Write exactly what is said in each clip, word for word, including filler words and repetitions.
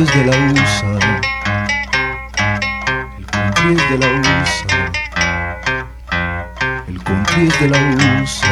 country es de la U S A, el country es de la U S A, el country es de la U S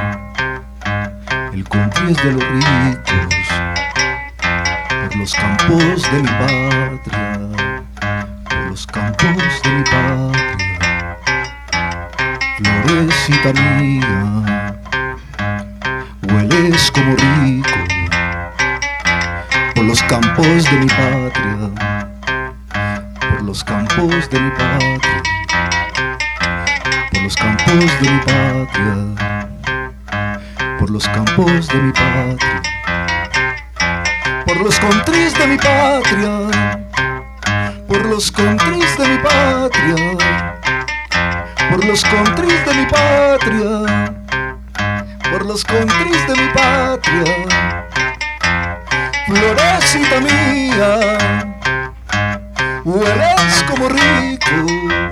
A, el country es de los ricos, por los campos de mi patria, por los campos de mi patria, florecita mía, hueles como rico, por los campos de mi patria, por los campos de mi patria, por los campos de mi patria, por los campos de mi patria, por los countries de mi patria, por los countries de mi patria, por los countries de mi patria, por los countries de mi patria, florecita mía, hueles como rico,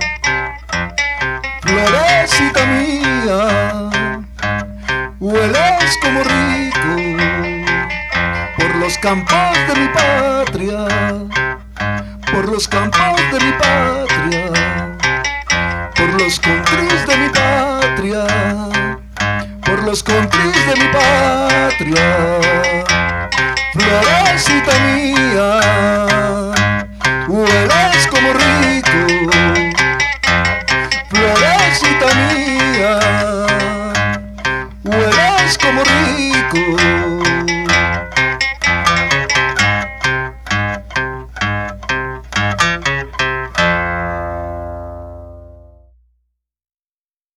florecita mía, hueles como rico, por los campos de mi patria, por los campos de mi patria, por los countries de mi patria, por los countries de mi patria, florecita mía,